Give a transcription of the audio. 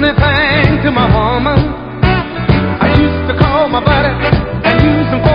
funny thing to my woman. I used to call my buddy and use some